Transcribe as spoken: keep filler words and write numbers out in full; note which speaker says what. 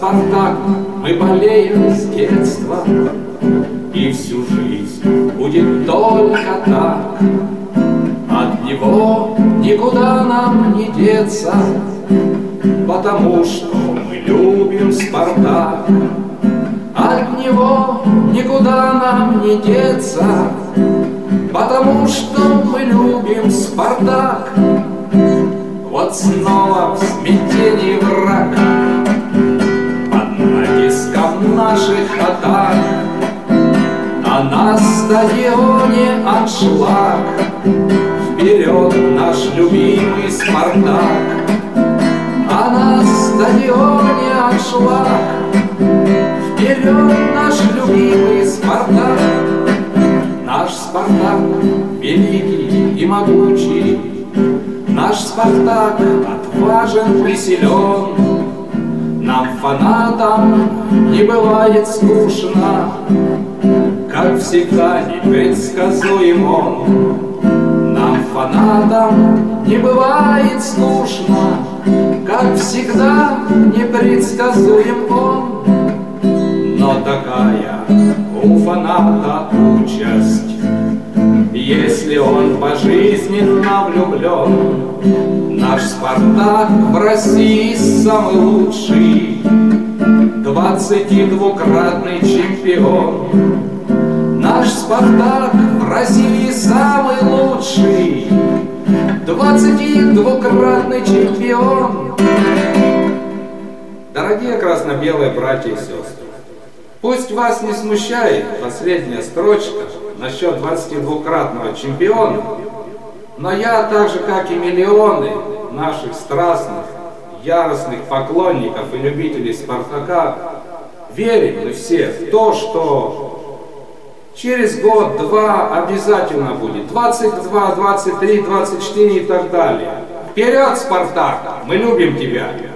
Speaker 1: Спартак, мы болеем с детства, и всю жизнь будет только так. От него никуда нам не деться, потому что мы любим Спартак. От него никуда нам не деться, потому что мы любим Спартак. Вот снова в смятении враг под натиском наших атак, а на стадионе аншлаг. Вперед, наш любимый Спартак, а на стадионе аншлаг. Вперед, наш любимый Спартак. Наш Спартак великий и могучий, наш Спартак отважен и силен. Нам, фанатам, не бывает скучно, как всегда непредсказуем он. Нам, фанатам, не бывает скучно, как всегда непредсказуем он. Но такая у фаната участь, если он пожизненно влюблен. Наш Спартак в России самый лучший, двадцатидвукратный чемпион. Наш Спартак в России самый лучший, двадцатидвукратный чемпион. Дорогие красно-белые братья и сестры, пусть вас не смущает последняя строчка насчет двадцатидвукратного чемпиона, но я, так же как и миллионы наших страстных, яростных поклонников и любителей Спартака, верим мы все в то, что через год-два обязательно будет двадцать два, двадцать три, двадцать четыре и так далее. Вперед, Спартак! Мы любим тебя!